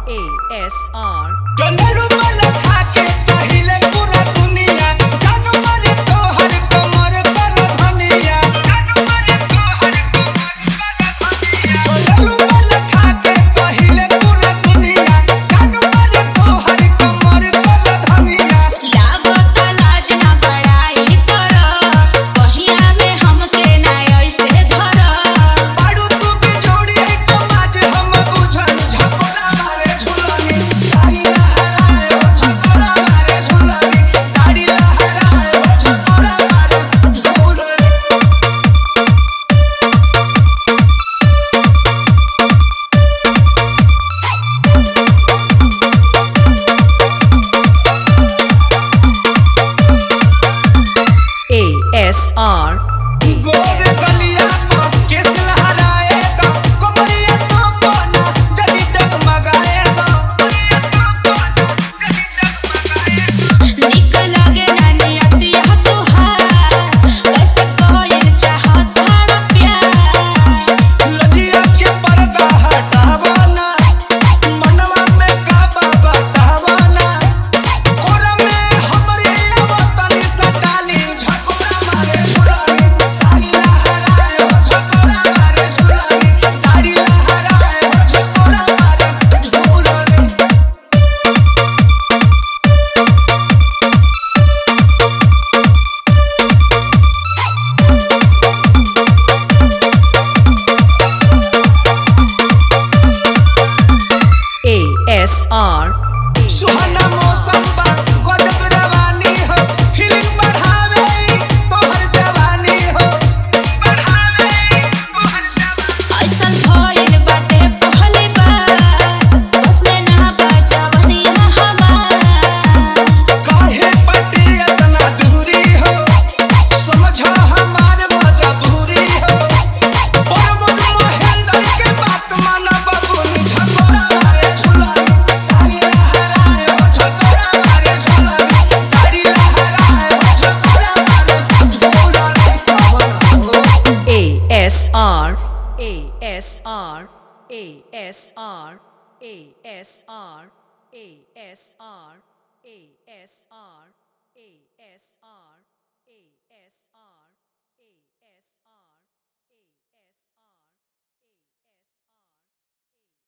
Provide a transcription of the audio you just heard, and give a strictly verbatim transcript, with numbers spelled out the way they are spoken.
A S R Koneru बल खाके पहिले पूरा दुनिया जानो मरे तोहर कमर कर धनिया जानो मरे तोहर कमर कर धनिया कनेरू बल खाके पहिले पूरा दुनिया जानो मरे तोहर कमर कर धनिया लागत लाज ना बड़ाई तोरा कहिया में हमके ना ऐसे धर बाड़ू तू भी जोड़ी एक आज हम बुझन झकोरा मारे झुलनी साड़ी लहराए हो झकोरा मारे झुलनी साड़ी लहराए हो झकोरा मारे झुलनी A S R गोरे गलिया पर केस लहराए तो कमरिया तो बना जड़ी डगमगाए तो कमरिया तो बना जड़ी डगमगाए तो निक लगे ना नियतिया तोहार कैसे कोई चाहत तारा प्यार लजिया के पर्दा हटावा ना मनवा में काबा बतावा ना कोरा में हमरे आवतनी सटाली झकोरा मारे झुलनी साड़ी लहराए हो झकोरा मारे झुलनी साड़ी लहराए हो झकोरा मारे झुलनी A S R सुहाना मौसम बा गजब रवानी हो फीलिंग बढ़ावे तोहर जवानी हो बढ़ावे तोहर जवानी ऐसन भइल बाटे पहली बार बस में ना बजवनिया हमार काहे पटी इतना दूरी हो समझो हमार मजबूरी हो परमन महेंद्र के बात माना बबुनी झकोरा मारे झुलनी साड़ी लहराए हो झकोरा मारे झुलनी साड़ी लहराए हो झकोरा मारे झुलनी कहना A S R A S R A S R A S R A S R A S R A S R A